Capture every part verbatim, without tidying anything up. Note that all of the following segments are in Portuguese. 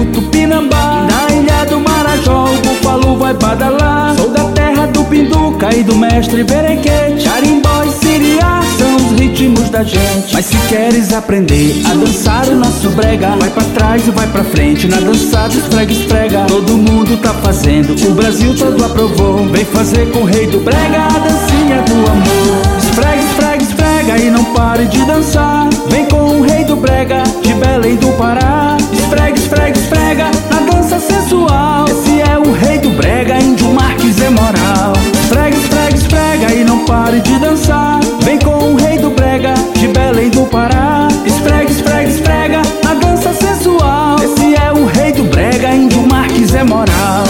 tribo Tupinambá. Na ilha do Marajó o búfalo vai badalar. Sou da terra do Pinduca e do mestre Berequete. Carimbó e siriá são os ritmos da gente. Mas se queres aprender a dançar o nosso brega, vai pra trás e vai pra frente na dança do esfrega, esfrega. Todo mundo tá fazendo, o Brasil todo aprovou. Vem fazer com o rei do brega a dancinha do amor. Esfrega, esfrega, esfrega e não pare de dançar. Vem com o rei do brega de Belém do Pará. Esfrega, esfrega, esfrega na dança sensual. Esse é o rei do brega, Índio Marques é moral. Esfrega, esfrega, esfrega e não pare de dançar. Vem com o rei do brega de Belém do Pará. Esfrega, esfrega, esfrega na dança sensual. Esse é o rei do brega, Índio Marques é moral.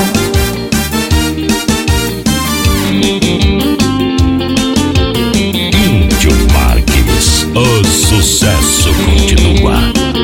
Índio Marques, o sucesso continua.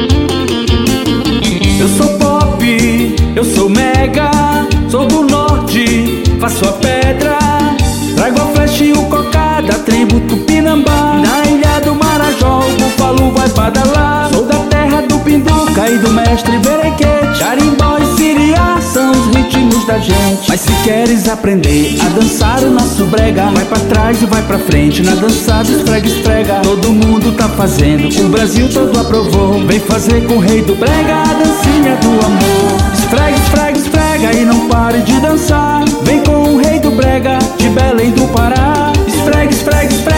Eu sou pop, eu sou mega, sou do norte, faço a pedra. Trago a flecha e o cocá da tribo Tupinambá. Na ilha do Marajó o búfalo vai badalar. Sou da terra do Pinduca e do mestre Berequete. Carimbó e siriá são os ritmos da gente. Mas se queres aprender a dançar o nosso brega, vai pra trás e vai pra frente na dança do esfrega, esfrega. Todo mundo tá fazendo, o Brasil todo aprovou. Vem fazer com o rei do brega a dancinha do amor. Esfrega, esfrega, esfrega e não pare de dançar. Vem com o rei do brega de Belém do Pará. Esfrega, esfrega, esfrega